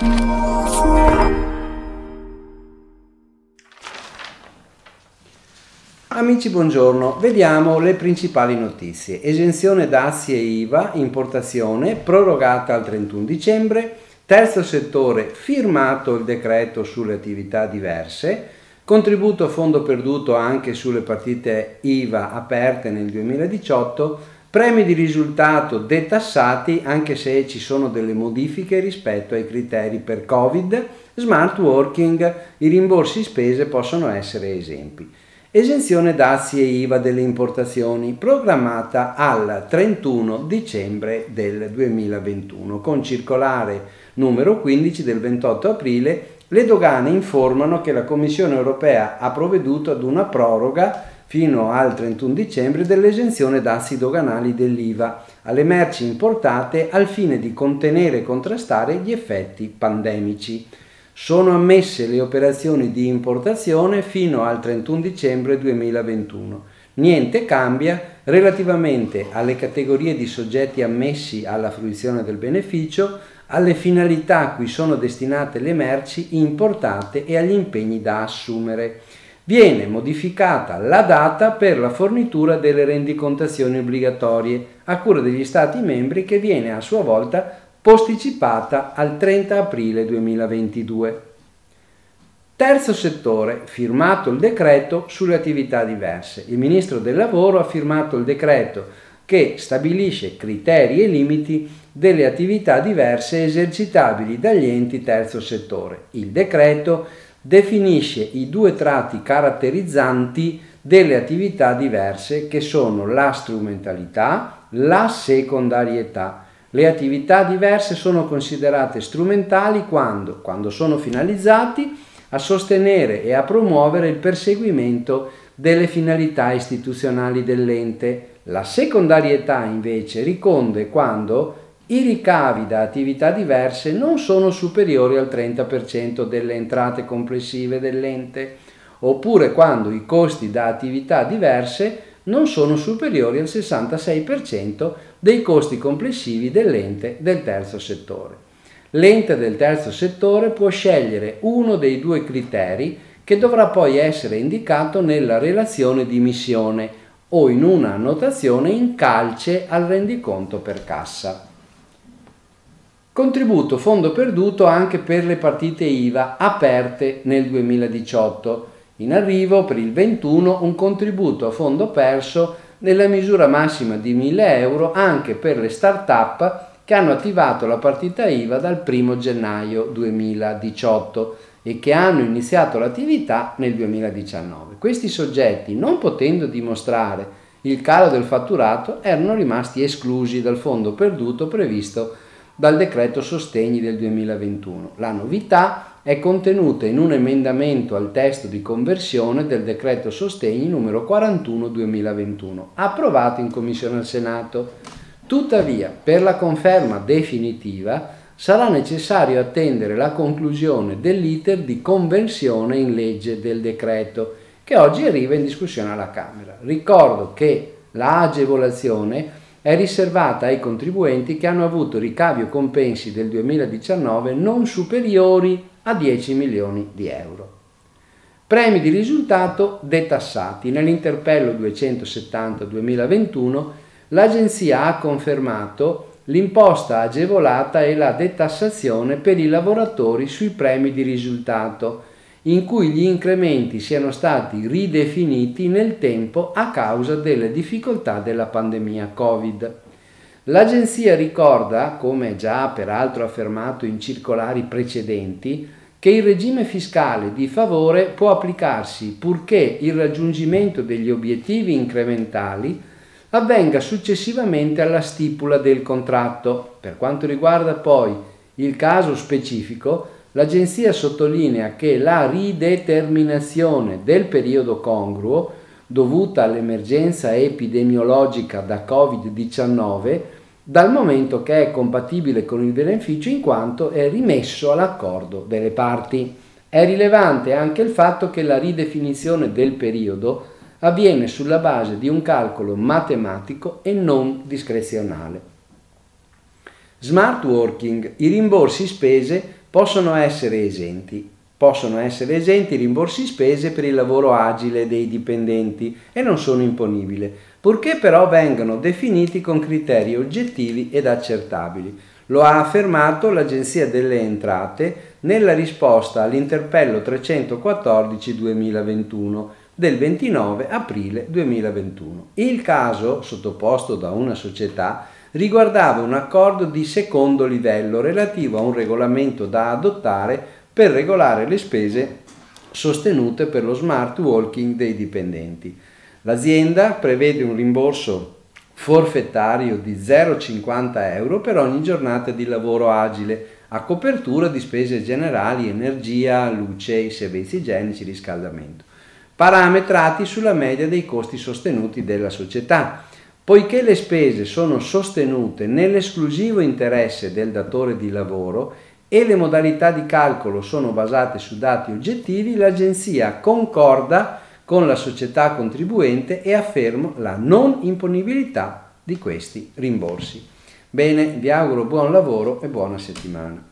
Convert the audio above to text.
Amici, buongiorno. Vediamo le principali notizie. Esenzione dazi e IVA, importazione, prorogata al 31 dicembre, terzo settore, firmato il decreto sulle attività diverse, contributo a fondo perduto anche sulle partite IVA aperte nel 2018, premi di risultato detassati anche se ci sono delle modifiche rispetto ai criteri per Covid, smart working, i rimborsi spese possono essere esempi. Esenzione dazi e IVA delle importazioni programmata al 31 dicembre del 2021. Con circolare numero 15 del 28 aprile le dogane informano che la Commissione europea ha provveduto ad una proroga fino al 31 dicembre dell'esenzione dazi doganali dell'IVA alle merci importate al fine di contenere e contrastare gli effetti pandemici. Sono ammesse le operazioni di importazione fino al 31 dicembre 2021. Niente cambia relativamente alle categorie di soggetti ammessi alla fruizione del beneficio, alle finalità a cui sono destinate le merci importate e agli impegni da assumere. Viene modificata la data per la fornitura delle rendicontazioni obbligatorie a cura degli Stati membri, che viene a sua volta posticipata al 30 aprile 2022. Terzo settore, firmato il decreto sulle attività diverse. Il Ministro del Lavoro ha firmato il decreto che stabilisce criteri e limiti delle attività diverse esercitabili dagli enti terzo settore. Il decreto definisce i due tratti caratterizzanti delle attività diverse, che sono la strumentalità, la secondarietà. Le attività diverse sono considerate strumentali quando sono finalizzati a sostenere e a promuovere il perseguimento delle finalità istituzionali dell'ente. La secondarietà invece riconde quando i ricavi da attività diverse non sono superiori al 30% delle entrate complessive dell'ente, oppure quando i costi da attività diverse non sono superiori al 66% dei costi complessivi dell'ente del terzo settore. L'ente del terzo settore può scegliere uno dei due criteri, che dovrà poi essere indicato nella relazione di missione o in una annotazione in calce al rendiconto per cassa. Contributo fondo perduto anche per le partite IVA aperte nel 2018. In arrivo per il 21 un contributo a fondo perso nella misura massima di 1.000 euro anche per le start-up che hanno attivato la partita IVA dal 1 gennaio 2018 e che hanno iniziato l'attività nel 2019. Questi soggetti, non potendo dimostrare il calo del fatturato, erano rimasti esclusi dal fondo perduto previsto dal decreto sostegni del 2021. La novità è contenuta in un emendamento al testo di conversione del decreto sostegni numero 41/2021, approvato in Commissione al Senato. Tuttavia, per la conferma definitiva sarà necessario attendere la conclusione dell'iter di conversione in legge del decreto, che oggi arriva in discussione alla Camera. Ricordo che la agevolazione è riservata ai contribuenti che hanno avuto ricavi o compensi del 2019 non superiori a 10 milioni di euro. Premi di risultato detassati. Nell'interpello 270/2021 l'Agenzia ha confermato l'imposta agevolata e la detassazione per i lavoratori sui premi di risultato, in cui gli incrementi siano stati ridefiniti nel tempo a causa delle difficoltà della pandemia Covid. L'Agenzia ricorda, come già peraltro affermato in circolari precedenti, che il regime fiscale di favore può applicarsi purché il raggiungimento degli obiettivi incrementali avvenga successivamente alla stipula del contratto. Per quanto riguarda poi il caso specifico, l'Agenzia sottolinea che la rideterminazione del periodo congruo, dovuta all'emergenza epidemiologica da Covid-19, dal momento che è compatibile con il beneficio in quanto è rimesso all'accordo delle parti. È rilevante anche il fatto che la ridefinizione del periodo avviene sulla base di un calcolo matematico e non discrezionale. Smart working. I rimborsi spese Possono essere esenti i rimborsi spese per il lavoro agile dei dipendenti e non sono imponibili, purché però vengano definiti con criteri oggettivi ed accertabili. Lo ha affermato l'Agenzia delle Entrate nella risposta all'interpello 314-2021 del 29 aprile 2021. Il caso, sottoposto da una società, riguardava un accordo di secondo livello relativo a un regolamento da adottare per regolare le spese sostenute per lo smart working dei dipendenti. L'azienda prevede un rimborso forfettario di 0,50 euro per ogni giornata di lavoro agile a copertura di spese generali, energia, luce, servizi igienici, riscaldamento, parametrati sulla media dei costi sostenuti della società. Poiché le spese sono sostenute nell'esclusivo interesse del datore di lavoro e le modalità di calcolo sono basate su dati oggettivi, l'Agenzia concorda con la società contribuente e afferma la non imponibilità di questi rimborsi. Bene, vi auguro buon lavoro e buona settimana.